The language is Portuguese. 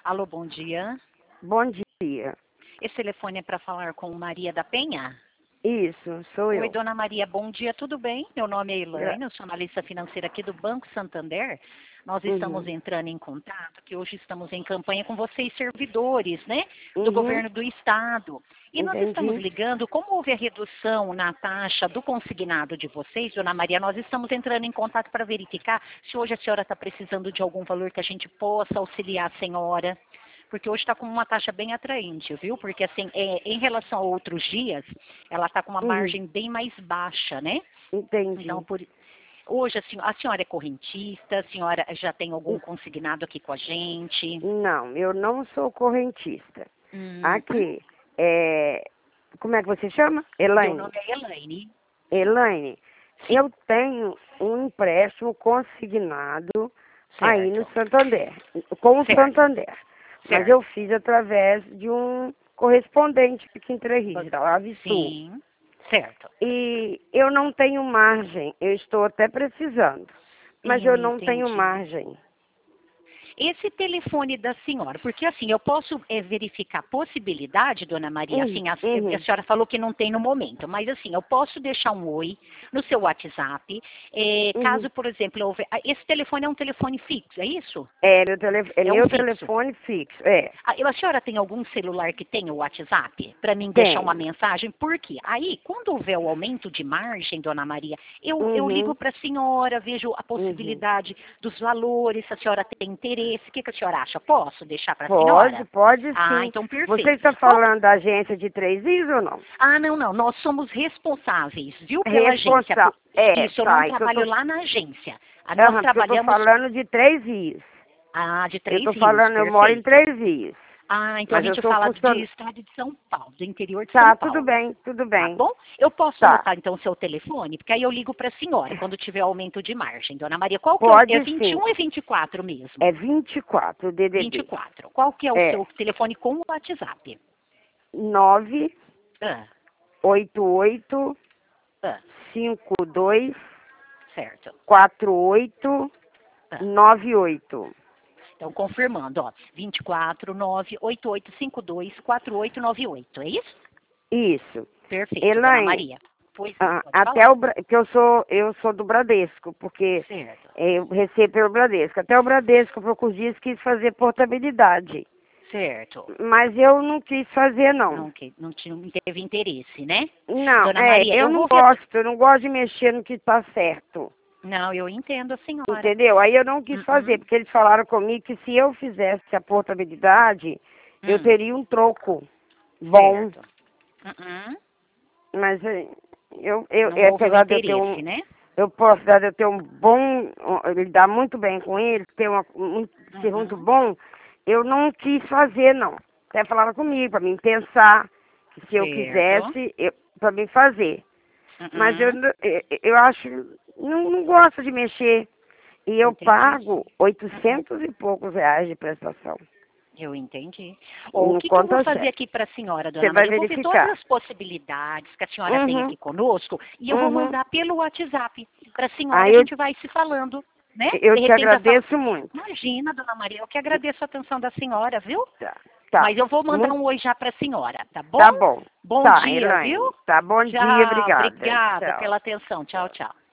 Alô, bom dia. Bom dia. Esse telefone é para falar com Maria da Penha? Isso, sou Oi, eu. dona Maria, bom dia, tudo bem? Meu nome é Gra- Elaine, eu sou analista financeira aqui do Banco Santander. Nós estamos Uhum. entrando em contato, que hoje estamos em campanha com vocês, servidores, né, do Uhum. governo do Estado. E nós estamos Entendi. ligando, como houve a redução na taxa do consignado de vocês, dona Maria, nós estamos entrando em contato para verificar se hoje a senhora está precisando de algum valor que a gente possa auxiliar a senhora. Porque hoje está com uma taxa bem atraente, viu? Porque, assim, em relação a outros dias, ela está com uma Uhum. margem bem mais baixa, né? Então, Entendi. hoje, assim, a senhora é correntista, a senhora já tem algum N- consignado aqui com a gente? Não, eu não sou correntista. Hum, Aqui, como é que você chama? meu Elaine. nome é Elaine. Elaine, Sim, eu tenho um empréstimo consignado aí no certo, Santander, com o certo, Santander. Mas eu certo. fiz através de um correspondente aqui em Três Rios, da Avisul. Sim, certo. E eu não tenho margem, eu estou até precisando, mas Eu eu não tenho entendi. margem. Esse telefone da senhora, porque assim, eu posso verificar a possibilidade, dona Maria, Uhum, assim, a uhum, senhora falou que não tem no momento, mas assim, eu posso deixar um oi no seu WhatsApp, uhum. caso, por exemplo, esse telefone é um telefone fixo, é isso? É É um meu fixo. telefone fixo, é. A senhora tem algum celular que tenha o WhatsApp para mim deixar uma Tenho. mensagem? Por quê? Aí, quando houver o aumento de margem, dona Maria, eu ligo Uhum, para a senhora, vejo a uhum. possibilidade dos valores, se a senhora tem interesse. O que a senhora acha? Posso deixar para a Pode, senhora? pode Ah, sim. então Você perfeito. está falando da agência de Três Rios ou não? Ah, não, não. Nós somos responsáveis, viu, pela agência. Responsável. É, Isso, eu não tá. É que eu trabalho tô, lá na agência. Nós aham, porque eu tô trabalhamos falando de Três Rios. de Eu Três tô Rios, falando, eu moro em perfeito. Três Rios. Ah, então a Mas eu gente sou fala de funcionário. estado de São Paulo, do interior de São Tá, tudo Paulo. bem, tudo Tá bem. bom? Eu posso Tá. anotar então o seu telefone, porque aí eu ligo para a senhora quando tiver aumento de margem. Dona Maria, qual que é é Pode sim. 21 e 24 mesmo? É 24 DDD. 24. Qual que é o É seu telefone com o WhatsApp? 988 Ah, ah, 52 certo. 48 Ah. 98. Então, confirmando, ó, 24 98852 4898, é isso? Isso. Perfeito, Dona Elaine, Maria. Pois não, pode até falar. que eu sou do Bradesco, porque Certo, eu recebo pelo Bradesco. Até o Bradesco, por poucos dias, quis fazer portabilidade. certo. Mas eu não quis fazer, não. Não teve interesse, né? Não, Dona Maria, eu eu não vou gosto, eu não gosto de mexer no que está certo. Não, eu entendo a senhora. Entendeu? Aí eu não quis fazer, Uhum, porque eles falaram comigo que se eu fizesse a portabilidade, eu hum, teria um troco bom. certo. Uhum. Mas Não houve o apesar de eu ter um, interesse, né? apesar de eu ter um bom, lidar muito bem com eles, ser muito Uhum, bom, eu não quis fazer, não. Até falaram comigo, para mim pensar, que se eu certo. quisesse, para mim fazer. Mas Uhum, eu acho, não gosto de mexer. E eu entendi. pago Uhum, 800 e poucos reais de prestação. eu entendi. Ó, o No que eu vou conta fazer cheque. aqui para a senhora, Você dona vai Maria? Eu vou ver todas verificar. as possibilidades que a senhora tem Uhum, aqui conosco e eu vou uhum. mandar pelo WhatsApp para a senhora. A Aí gente vai se falando, né? eu De te repente, agradeço muito. imagina, dona Maria, eu que agradeço a atenção da senhora, viu? Tá, tá. Mas eu vou mandar Muito, um oi já para a senhora, tá bom? tá bom. Bom Tá, dia, viu? Elaine. Tá, bom dia, Tchau, obrigada. obrigada Tchau. pela atenção. Tchau, Tchau. tchau.